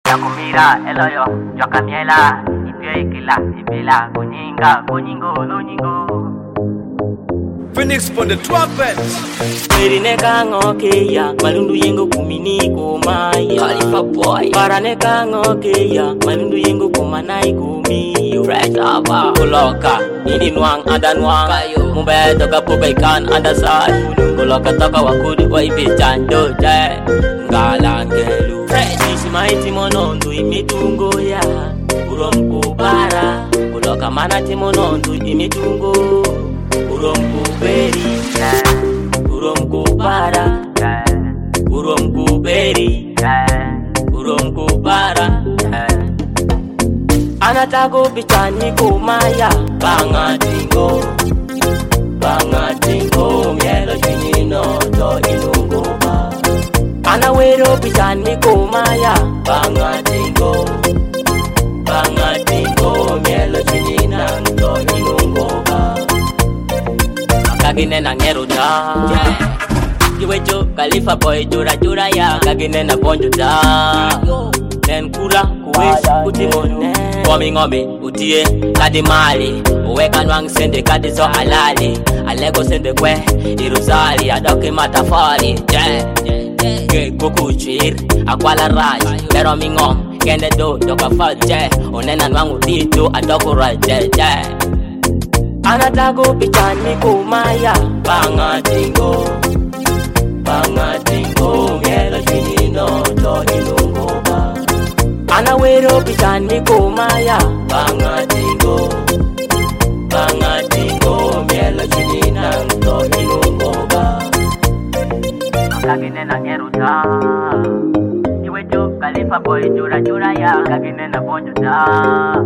Yakumira eloyo Jokamiela Ipiekila Ipila Kuninga Kuningo Luningo Phoenix on the trumpet. Perineka ngokeya malundu yengo kuminiko maya Khalifa boy Paraneka ngokeya malundu yengo kumanai kumiyo Fresh aba Kuloka Nini nwang anda nwang Mumbe toka puka ikan anda sai Kuloka toka wakudi wa ibichando jay Ngalangelu Fresh isimaiti monondu imitungo ya Uromku bara Kuloka mana timonondu imitungo Uromku beri Uromku para Uromku beri Uromku para Anatago bichani kumaya Bangatingo Bangatingo Mielo chinino to inungoba Anawero bichani kumaya Bangatingo Bangatingo Mielo chinina to inungoba Kagine na ngeruda Kiwecho Khalifa boy jura jura ya Kagine na bonjo da Nen kura kuwish kutimone Komi ngome utie kadi mali Uweka nwang sende kadi so halali Alego sende kwe iruzali Adoke matafari Ke kukuchir Akwala raj Pero mingom Kende do doka faje Onena nwang utito Adoko raje Anatago pichani kumaya Bangatingo Bangatingo Mielo chinino to inungoba Anawero pichani kumaya Bangatingo Bangatingo Mielo chinina to inungoba Kagine na ngeruda Iwecho Khalifa boy jura jura ya Kagine na bonjo da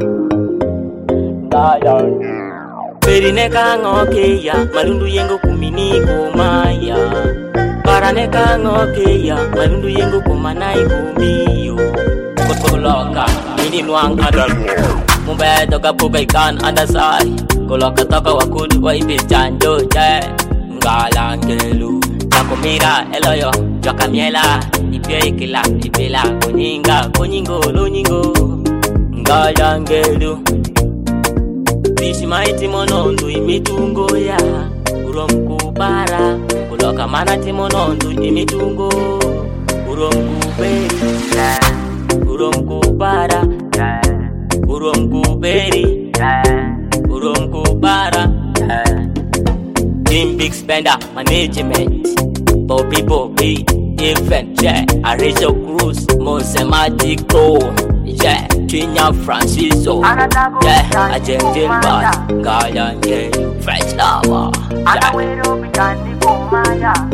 Perineka ngokeya malundu yengo kuminiko maya Paraneka ngokeya malundu yengo kumanai kumiyo Koloka nini nwang adal Mumbe toka puka ikan anda sai Koloka toka wakulu wa ibichanjo jay Ngalangelu Yakumira eloyo Jokamiela Ipiekila Ipila Kuninga Kuningo Luningo Ngalangelu Bishimaiti monondu imitungo ya Uromku bara Kuloka mana timonondu imitungo Uromku beri Uromku bara Uromku beri Uromku bara Team Big Spender Management Bobby Bobby Event yeah Arizo Cruz Mose Magico yeah Chinya Francisco yeah Agent Bass Galange Fresh Lava Anawero Bichani Kumaya